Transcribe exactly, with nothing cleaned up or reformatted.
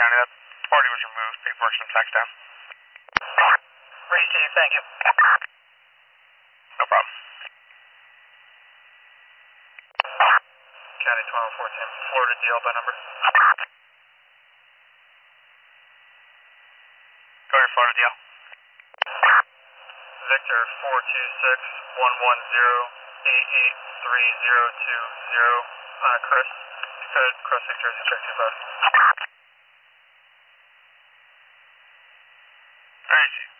County. That party was removed. Paperwork's been faxed down. Receive, thank you. No problem. County twelve fourteen, Florida D L by number. Go ahead, Florida D L. Victor four two six one one zero eight eight three zero two zero. Uh, Chris. Code Cross Lake Jersey, check two five. All right,